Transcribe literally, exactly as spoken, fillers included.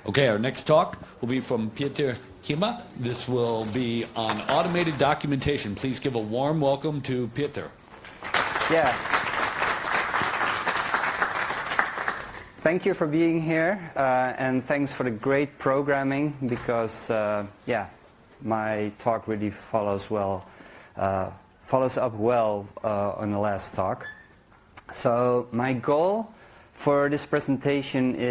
Okay, our next talk will be from Pieter Hima. This will be on automated documentation. Please give a warm welcome to Pieter. Yeah. Thank you for being here, uh, and thanks for the great programming, because uh, yeah, my talk really follows well, uh, follows up well uh, on the last talk. So my goal for this presentation is